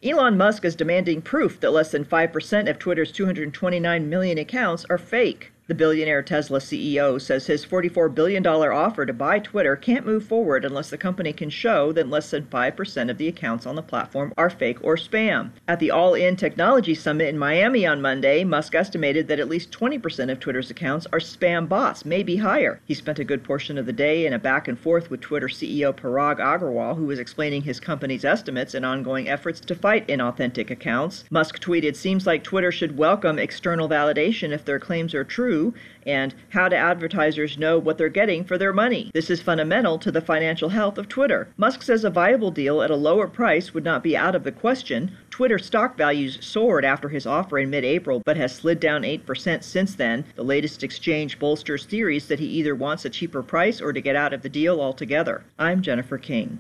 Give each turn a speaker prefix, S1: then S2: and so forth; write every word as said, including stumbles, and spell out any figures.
S1: Elon Musk is demanding proof that less than five percent of Twitter's two hundred twenty-nine million accounts are fake. The billionaire Tesla C E O says his forty-four billion dollars offer to buy Twitter can't move forward unless the company can show that less than five percent of the accounts on the platform are fake or spam. At the All-In Technology Summit in Miami on Monday, Musk estimated that at least twenty percent of Twitter's accounts are spam bots, maybe higher. He spent a good portion of the day in a back and forth with Twitter C E O Parag Agrawal, who was explaining his company's estimates and ongoing efforts to fight inauthentic accounts. Musk tweeted, "Seems like Twitter should welcome external validation if their claims are true," and "How do advertisers know what they're getting for their money? This is fundamental to the financial health of Twitter." Musk says a viable deal at a lower price would not be out of the question. Twitter stock values soared after his offer in mid-April, but has slid down eight percent since then. The latest exchange bolsters theories that he either wants a cheaper price or to get out of the deal altogether. I'm Jennifer King.